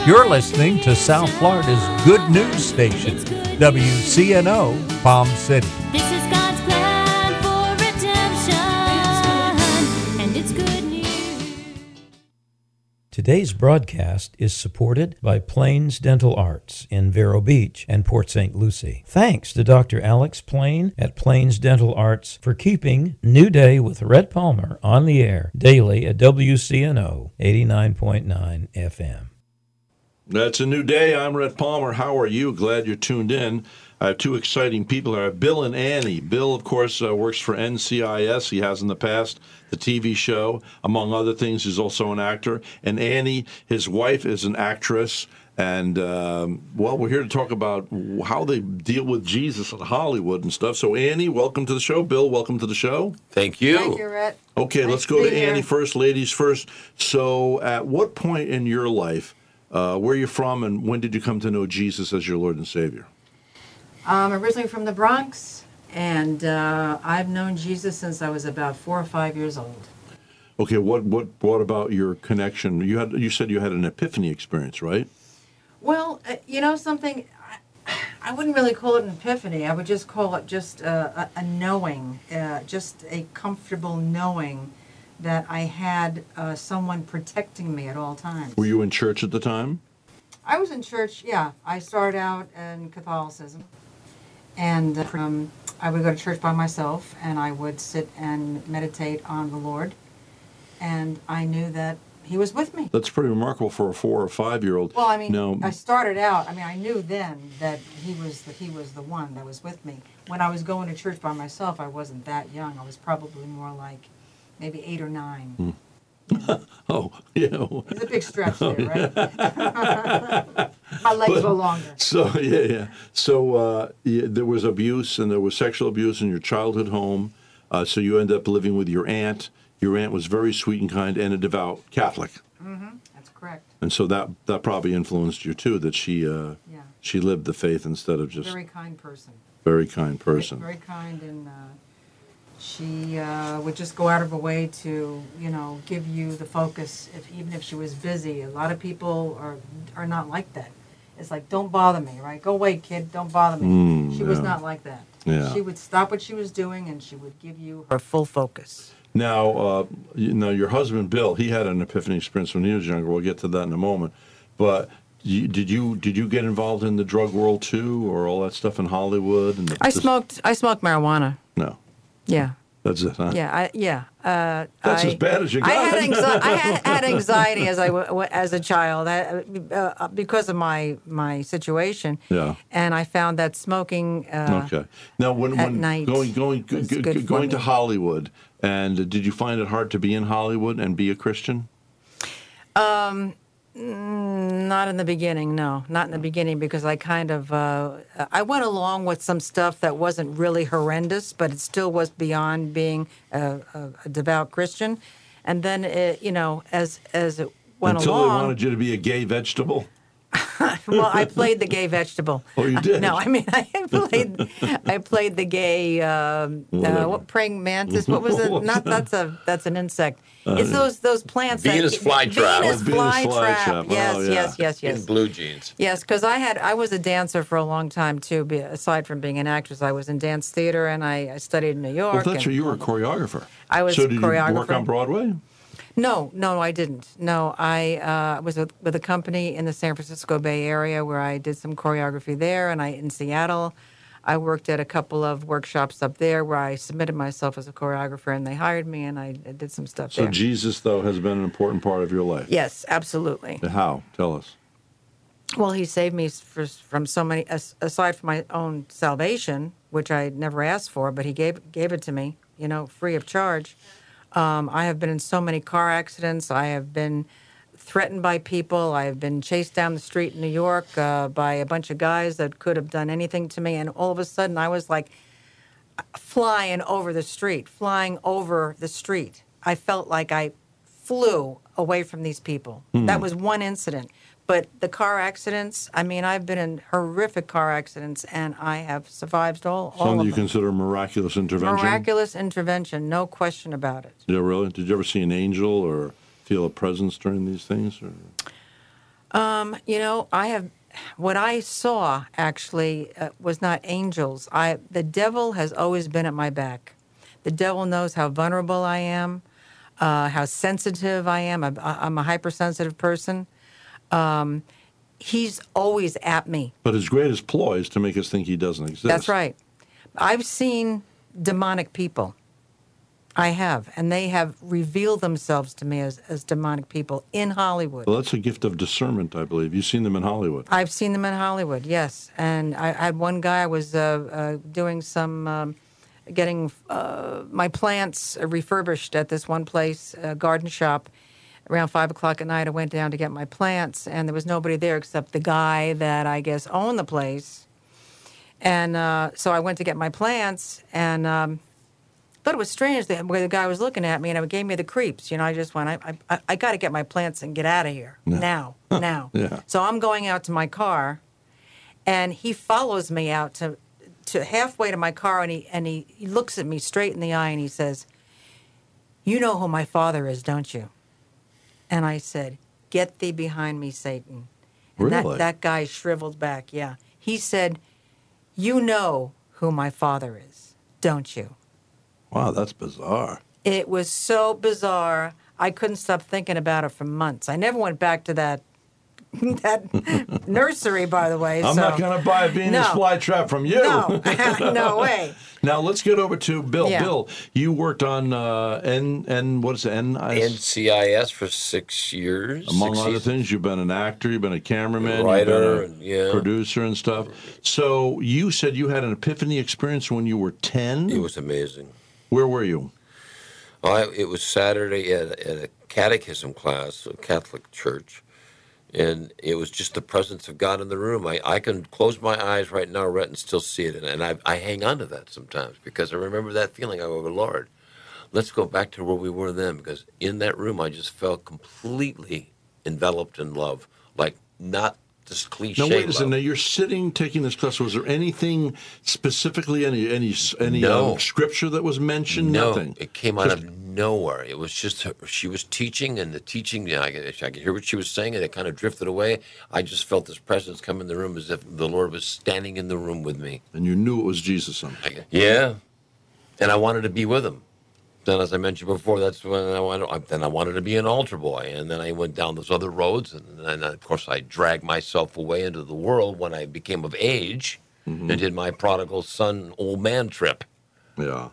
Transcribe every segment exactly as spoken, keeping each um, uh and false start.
You're listening to South Florida's good news station, W C N O, Palm City. This is God's plan for redemption, and it's good news. Today's broadcast is supported by Plains Dental Arts in Vero Beach and Port Saint Lucie. Thanks to Doctor Alex Plain at Plains Dental Arts for keeping New Day with Rhett Palmer on the air daily at W C N O eighty-nine point nine F M. That's a new day. I'm Rhett Palmer. How are you? Glad you're tuned in. I have two exciting people here. I have Bill and Annie. Bill, of course, uh, works for N C I S. He has in the past, the T V show. Among other things, he's also an actor. And Annie, his wife, is an actress. And, um, well, we're here to talk about how they deal with Jesus in Hollywood and stuff. So, Annie, welcome to the show. Bill, welcome to the show. Thank you. Thank you, Rhett. Okay, Nice let's to go be to here. Annie first, ladies first. So, at what point in your life, uh, where are you from, and when did you come to know Jesus as your Lord and Savior? I'm originally from the Bronx, and uh, I've known Jesus since I was about four or five years old. Okay, what what brought about your connection? You had you said you had an epiphany experience, right? Well, uh, you know something, I, I wouldn't really call it an epiphany. I would just call it just uh, a, a knowing, uh, just a comfortable knowing that I had uh, someone protecting me at all times. Were you in church at the time? I was in church, yeah. I started out in Catholicism. And um, I would go to church by myself, and I would sit and meditate on the Lord. And I knew that He was with me. That's pretty remarkable for a four or five year old. Well, I mean, no. I started out, I mean, I knew then that He was the, He was the one that was with me. When I was going to church by myself, I wasn't that young. I was probably more like maybe eight or nine. Hmm. Oh, yeah. It's a big stretch there, right? My legs But- were longer. So yeah, yeah. So uh, yeah, there was abuse and there was sexual abuse in your childhood home. Uh, so you end up living with your aunt. Your aunt was very sweet and kind and a devout Catholic, Mm-hmm. That's correct. and so that that probably influenced you too. That she uh, Yeah. she lived the faith instead of just Very kind person. very kind person. Very, very kind, and uh, she uh, would just go out of her way to, you know, give you the focus, if even if she was busy. A lot of people are are not like that. It's like, don't bother me, right? Go away, kid. Don't bother me. Mm, she was yeah. not like that. Yeah. She would stop what she was doing, and she would give you her full focus. Now, uh, you know, your husband Bill, he had an epiphany experience when he was younger. We'll get to that in a moment. But you, did you did you get involved in the drug world too, or all that stuff in Hollywood? And the, I this- smoked. I smoked marijuana. No, Yeah. that's it, huh? Yeah, I, yeah. Uh, That's I, as bad as you I got. had, anxi- I had, had anxiety as I w- w- as a child I, uh, because of my my situation. Yeah. And I found that smoking. Uh, Okay. Now, when, at when night going going g- was g- good for going to me. Hollywood, and uh, did you find it hard to be in Hollywood and be a Christian? Not in the beginning, no, not in the beginning, because I kind of uh, I went along with some stuff that wasn't really horrendous, but it still was beyond being a, a, a devout Christian. And then, it, you know, as as it went Until along. they wanted you to be a gay vegetable. Well, I played the gay vegetable. Oh, you did? No, I mean I played. I played the gay um, uh, Whatever. what praying mantis. What was it? What's Not that's a that's an insect. It's those those plants. Venus that, flytrap. Venus Oh, Venus flytrap. flytrap. Yes, Oh, yeah. yes, yes, In yes. blue jeans. Yes, because I had I was a dancer for a long time too. Be, aside from being an actress, I was in dance theater and I, I studied in New York. Well, that's and- right. You were a choreographer. I was So did you work choreographer. on Broadway? No, no, I didn't. No, I uh, was with, with a company in the San Francisco Bay Area where I did some choreography there, and I in Seattle. I worked at a couple of workshops up there where I submitted myself as a choreographer, and they hired me, and I did some stuff So there. Jesus, though, has been an important part of your life. Yes, absolutely. How? Tell us. Well, he saved me for, from so many. as- Aside from my own salvation, which I never asked for, but he gave gave it to me, you know, free of charge. Um, I have been in so many car accidents. I have been threatened by people. I have been chased down the street in New York uh, by a bunch of guys that could have done anything to me. And all of a sudden, I was like flying over the street, flying over the street. I felt like I flew away from these people. That was one incident. But the car accidents, I mean, I've been in horrific car accidents, and I have survived all, all Something of you them. consider miraculous intervention? Miraculous intervention, no question about it. Yeah, really? Did you ever see an angel or feel a presence during these things? Or? Um, you know, I have what I saw actually uh, was not angels. I the devil has always been at my back. The devil knows how vulnerable I am, uh, how sensitive I am. I'm, I'm a hypersensitive person. Um, he's always at me. But his greatest ploy is to make us think he doesn't exist. That's right. I've seen demonic people. I have, and they have revealed themselves to me as, as demonic people in Hollywood. Well, that's a gift of discernment, I believe. You've seen them in Hollywood. I've seen them in Hollywood, yes. And I, I had one guy, I was uh, uh, doing some, um, getting uh, my plants refurbished at this one place, a garden shop. Around five o'clock at night, I went down to get my plants, and there was nobody there except the guy that I guess owned the place. And uh, so I went to get my plants, and um, thought it was strange that where the guy was looking at me, and it gave me the creeps. You know, I just went, I, I, I got to get my plants and get out of here Yeah. now, now. Yeah. So I'm going out to my car, and he follows me out to, to halfway to my car, and he and he, he looks at me straight in the eye, and he says, "You know who my father is, don't you?" And I said, "Get thee behind me, Satan." And Really? that, that guy shriveled back, yeah. He said, "You know who my father is, don't you?" Wow, that's bizarre. It was so bizarre. I couldn't stop thinking about it for months. I never went back to that that nursery, by the way. I'm so. not going to buy a Venus No. flytrap from you. No, no way. Now let's get over to Bill. Yeah. Bill, you worked on uh, N N what is it? N I S? N C I S for six years. Among six other seasons. things, you've been an actor, you've been a cameraman, Writer, you've been a yeah. producer and stuff. So you said you had an epiphany experience when you were ten. It was amazing. Where were you? I, it was Saturday at, at a catechism class, a Catholic church, and it was just the presence of God in the room. I, I can close my eyes right now, Rhett, and still see it, and, and I, I hang on to that sometimes because I remember that feeling. I go, Lord, let's go back to where we were then, because in that room I just felt completely enveloped in love, like not this cliche Now wait a love. second. Now you're sitting taking this class. Was there anything specifically, any any any No. um, scripture that was mentioned? No, Nothing. it came out Just- of nowhere. It was just her, she was teaching, and the teaching, yeah, I could, I could hear what she was saying, and it kind of drifted away. I just felt this presence come in the room as if the Lord was standing in the room with me. And you knew it was Jesus. Then. I- yeah, and I wanted to be with him. Then, as I mentioned before, that's when I wanted. Then I wanted to be an altar boy, and then I went down those other roads, and then of course I dragged myself away into the world when I became of age, Mm-hmm. and did my prodigal son, old man trip. Yeah.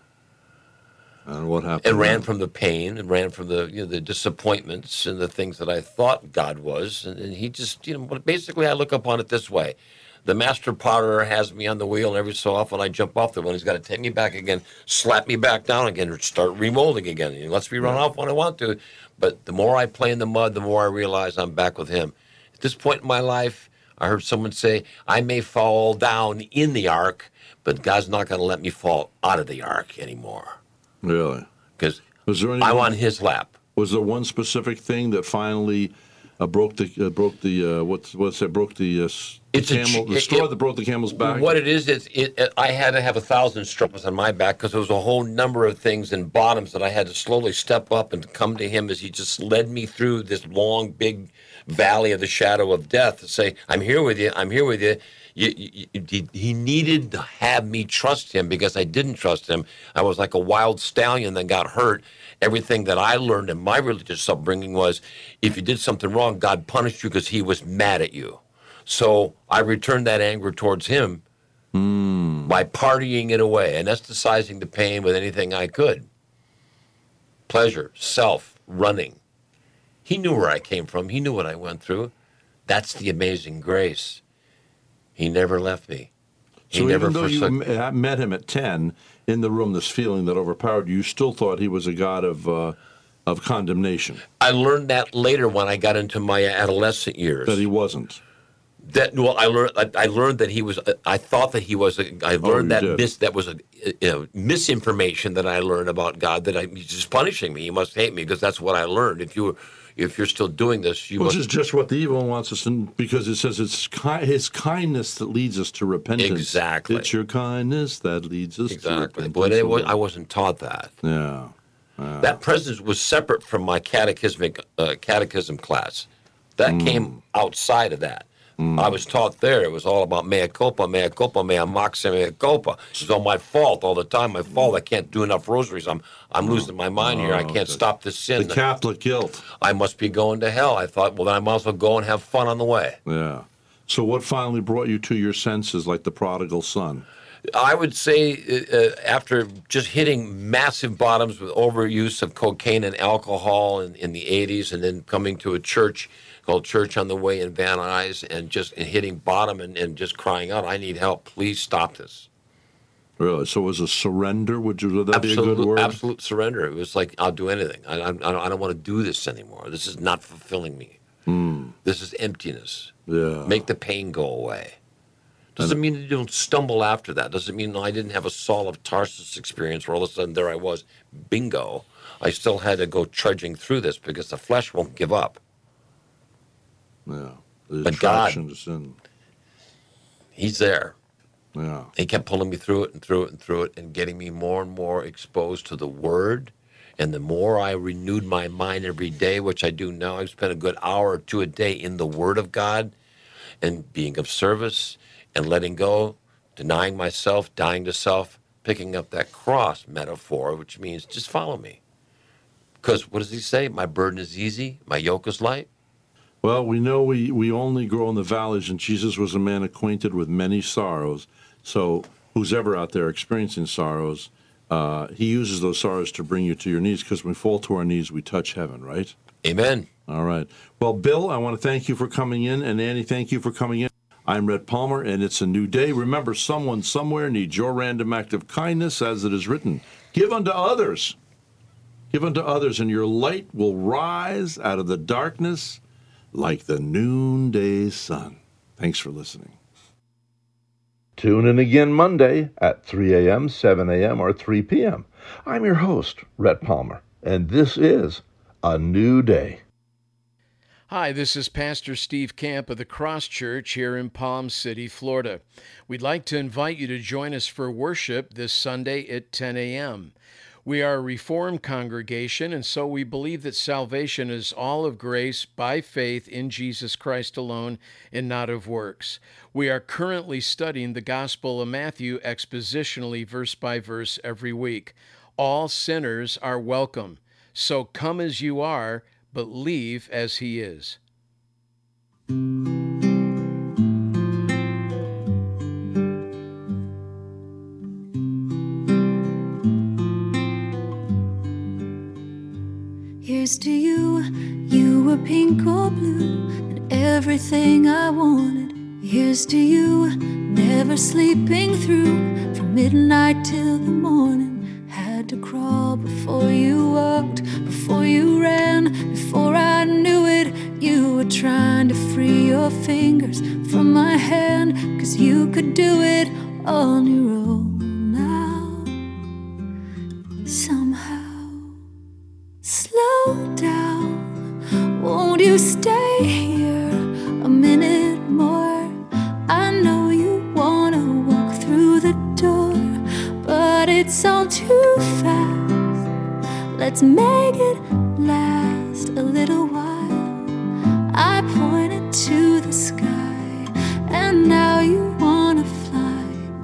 And what happened? And ran then? from the pain, and ran from the you know the disappointments and the things that I thought God was, and, and he just you know basically I look upon it this way: the master potter has me on the wheel, and every so often I jump off the wheel. He's got to take me back again, slap me back down again, or start remolding again. He lets me run off when I want to, but the more I play in the mud, the more I realize I'm back with him. At this point in my life, I heard someone say, "I may fall down in the ark, but God's not going to let me fall out of the ark anymore." Really? Because Was there any? I'm on his lap. Was there one specific thing that finally uh, broke the uh, broke the uh, what's what's that broke the, uh, s- the It's a camel ch- the it- straw it- that broke the camel's back? What it is, is it, it, I had to have a thousand straws on my back because there was a whole number of things and bottoms that I had to slowly step up and come to him as he just led me through this long, big valley of the shadow of death to say, "I'm here with you. I'm here with you." You, you, you, he, he needed to have me trust him because I didn't trust him. I was like a wild stallion that got hurt. Everything that I learned in my religious upbringing was if you did something wrong, God punished you because he was mad at you. So I returned that anger towards him by partying it away, anesthetizing the pain with anything I could. Pleasure, self, running. He knew where I came from. He knew what I went through. That's the amazing grace. He never left me. He So never even though you forsook m- uh, met him at ten in the room, this feeling that overpowered you, you still thought he was a God of uh, of condemnation. I learned that later when I got into my adolescent years. That he wasn't. That well, I learned. I, I learned that he was. I thought that he was. A, I learned Oh, you that did. mis, that was a you know, misinformation that I learned about God. That I, he's just punishing me. He must hate me because that's what I learned. If you, if you're still doing this, you Which must. is just what the evil one wants us to, because it says it's ki- his kindness that leads us to repentance. Exactly. It's your kindness that leads us to Exactly, repentance. but it was, I wasn't taught that. Yeah. That presence was separate from my catechismic uh, catechism class. That came outside of that. I was taught there it was all about mea culpa, mea culpa, mea maxa, mea culpa. It's all my fault all the time. My fault. I can't do enough rosaries. I'm I'm losing my mind here. I can't okay. stop this sin. The Catholic guilt. I must be going to hell. I thought, well, then I might as well go and have fun on the way. Yeah. So what finally brought you to your senses like the prodigal son? I would say uh, after just hitting massive bottoms with overuse of cocaine and alcohol in, in the eighties, and then coming to a church called Church on the Way in Van Nuys, and just hitting bottom and, and just crying out, I need help. Please stop this. Really? So it was a surrender? Would, you, would that Absolute, be a good word? absolute surrender. It was like, I'll do anything. I, I, I don't, I don't want to do this anymore. This is not fulfilling me. Mm. This is emptiness. Yeah. Make the pain go away. Doesn't mean you don't stumble after that. Doesn't mean I didn't have a Saul of Tarsus experience where all of a sudden there I was, bingo. I still had to go trudging through this because the flesh won't give up. Yeah. The But God- attraction to sin. He's there. Yeah. He kept pulling me through it and through it and through it and getting me more and more exposed to the Word. And the more I renewed my mind every day, which I do now, I spend a good hour or two a day in the Word of God and being of service and letting go, denying myself, dying to self, picking up that cross metaphor, which means just follow me. Because what does he say? My burden is easy, my yoke is light. Well, we know we, we only grow in the valleys, and Jesus was a man acquainted with many sorrows. So who's ever out there experiencing sorrows, uh, he uses those sorrows to bring you to your knees, because when we fall to our knees, we touch heaven, right? Amen. All right. Well, Bill, I want to thank you for coming in, and Annie, thank you for coming in. I'm Rhett Palmer, and it's a new day. Remember, someone somewhere needs your random act of kindness, as it is written. Give unto others. Give unto others, and your light will rise out of the darkness like the noonday sun. Thanks for listening. Tune in again Monday at three a.m., seven a.m., or three p.m. I'm your host, Rhett Palmer, and this is A New Day. Hi, this is Pastor Steve Camp of the Cross Church here in Palm City, Florida. We'd like to invite you to join us for worship this Sunday at ten a.m. We are a Reformed congregation, and so we believe that salvation is all of grace by faith in Jesus Christ alone and not of works. We are currently studying the Gospel of Matthew expositionally, verse by verse, every week. All sinners are welcome, so come as you are, but leave as he is. Here's to you, you were pink or blue, and everything I wanted. Here's to you, never sleeping through, from midnight till the morning. Had to crawl before you walked, before you ran, before I knew it. You were trying to free your fingers from my hand, 'cause you could do it on your own now. Somehow. Slow down, won't you stay here a minute more? I know you wanna walk through the door, but it's all too fast. Let's make it last a little while.